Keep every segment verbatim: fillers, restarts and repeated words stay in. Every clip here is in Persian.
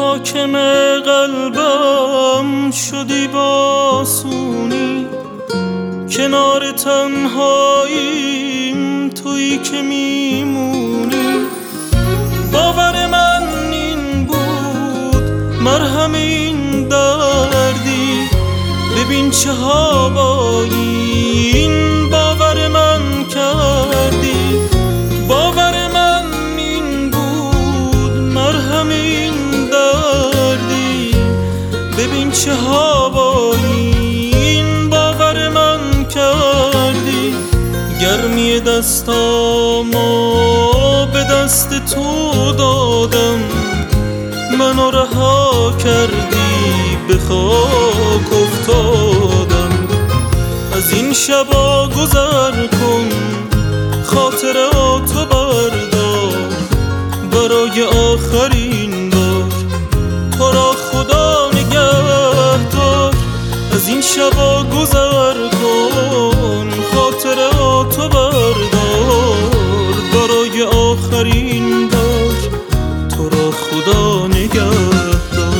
حاکم قلبم شدی باسونی، کنار تنهاییم تویی که میمونی. باور من این بود مرهم این دردی، ببین چه هوایی این باور من کردی. باور من این بود مرهم این دردی، ببین چه هوایی این باور من کردی. گرمی دستامو به دست تو دادم، منو رها کردی به خاک افتادم. از این شبا گذر کن خاطراتو بردار، برای آخرین بار تو را خدا نگه دار. از این شبا گذر کن خاطراتو بردار، برای آخرین بار تو را خدا نگه دار.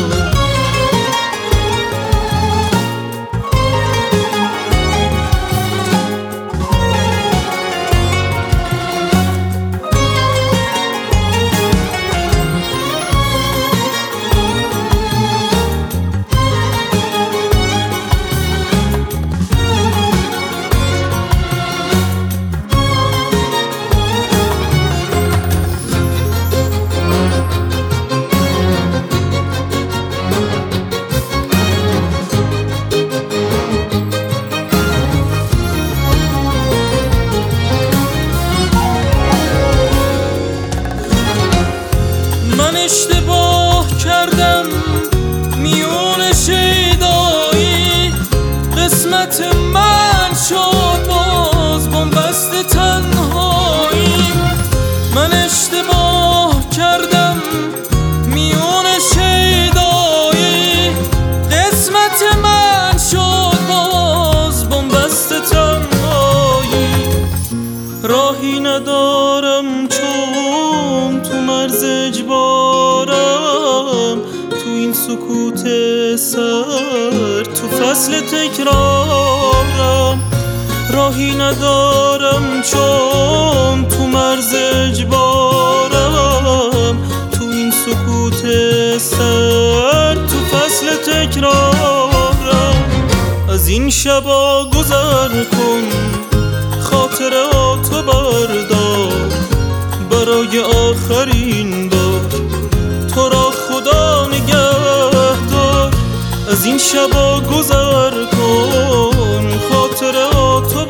من اشتباه کردم میون شیدایی، قسمت من شد باز بنبست تنهایی. من اشتباه کردم میون شیدایی، قسمت من شد باز بنبست تنهایی. راهی ندارم چون تو مرز اجبارم، تو این سکوت سر تو فصل تکرارم. راهی ندارم چون تو مرز اجبارم، تو این سکوت سر تو فصل تکرارم. از این شبا گذر کن خاطراتو بردار، برای آخرین بار تو را خدا نگه دار. از این شبا گذر کن خاطراتو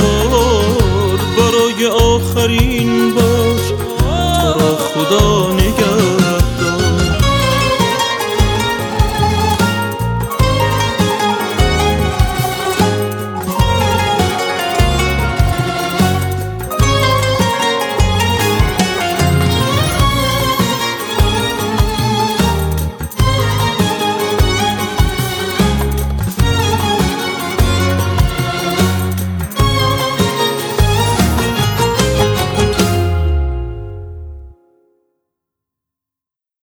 بردار، برای آخرین بار تو را خدا نگه دار.